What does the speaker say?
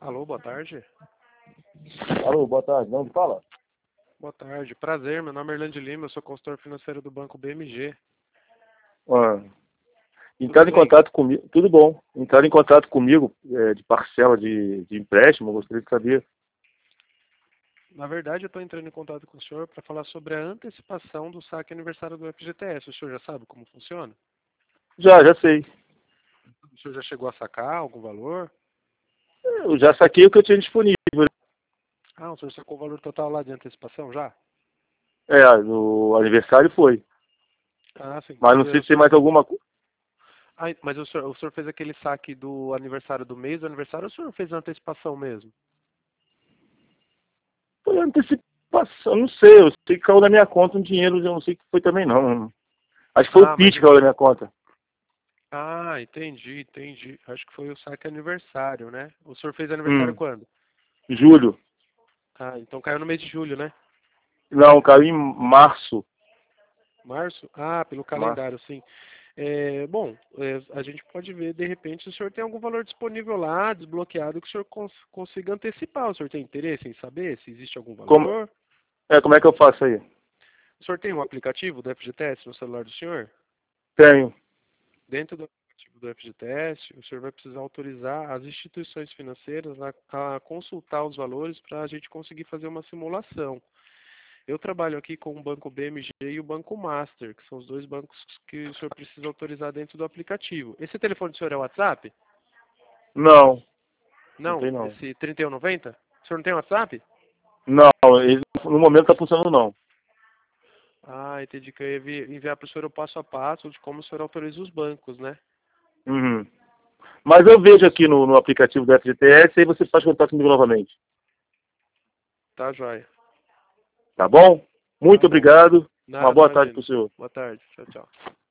Alô, boa tarde. Alô, boa tarde. Não, fala. Boa tarde. Prazer, meu nome é Erlande Lima, eu sou consultor financeiro do Banco BMG. Ah, Tudo entrar em bem? contato comigo, tudo bom. Entrar em contato comigo de parcela de empréstimo, eu gostaria de saber. Na verdade, eu estou entrando em contato com o senhor para falar sobre a antecipação do saque aniversário do FGTS. O senhor já sabe como funciona? Já sei. O senhor já chegou a sacar algum valor? Eu já saquei o que eu tinha disponível. Ah, o senhor sacou o valor total lá de antecipação já? No aniversário foi. Ah, sim. Mas não E sei o se tem senhor... mais alguma coisa. mas o senhor fez aquele saque do aniversário do mês do aniversário ou o senhor fez a antecipação mesmo? Foi antecipação, não sei. Eu sei que caiu na minha conta um dinheiro, eu não sei o que foi também não. Acho que foi o Ah, mas PIT que caiu na minha conta. Ah, entendi. Acho que foi o saque aniversário, né? O senhor fez aniversário Hum, quando? julho. Ah, então caiu no mês de julho, né? Não, caiu em março. Março? Ah, pelo Março. calendário, sim. Bom, a gente pode ver, de repente, se o senhor tem algum valor disponível lá, desbloqueado, que o senhor consiga antecipar. O senhor tem interesse em saber se existe algum Como, valor? como é que eu faço aí? O senhor tem um aplicativo do FGTS no celular do senhor? Tenho. Dentro do aplicativo do FGTS, o senhor vai precisar autorizar as instituições financeiras a consultar os valores para a gente conseguir fazer uma simulação. Eu trabalho aqui com o Banco BMG e o Banco Master, que são os dois bancos que o senhor precisa autorizar dentro do aplicativo. Esse telefone do senhor é WhatsApp? Não, não Não, tem não. esse 3190? O senhor não tem WhatsApp? Não, ele no momento tá funcionando não. Ah, entendi que eu ia enviar para o senhor o passo a passo de como o senhor autoriza os bancos, né? Uhum. Mas eu vejo aqui no aplicativo do FGTS e aí você faz contato comigo novamente. Tá, joia. Tá bom? Tá Muito bom. obrigado. Uma Nada, boa tarde para imagina. o senhor. Boa tarde. Tchau, tchau.